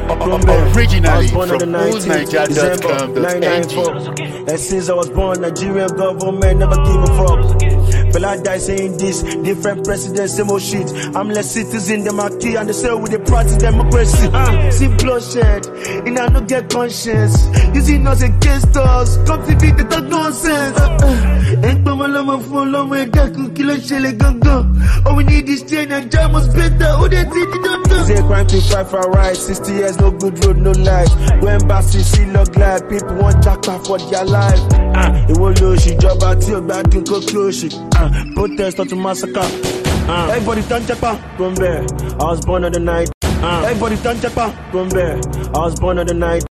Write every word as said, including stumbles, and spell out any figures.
Originally from old niger dot com dot n g. And since I was born, Nigerian government never give a fuck. Feel I die saying this, different presidents, same old shit. I'm less citizen, them are key, and they say with the practice democracy. Uh, see bloodshed, and I don't get conscience. Using us against us, come to be the talk nonsense. Ain't no one love for long way, that could kill a shell gun gun. All we need is chain and jam was better. Oh, they did it, don't do. Say crime to fight for rights, sixty years, no good road, no life. When Bassi see look like people want jackpot for their life. Ah, it will lose she job out till back to go close it. Ah, protest not to massacre. Ah, everybody turn chepa, from there. I was born on the night. Ah, everybody turn chepa, from there. I was born on the night.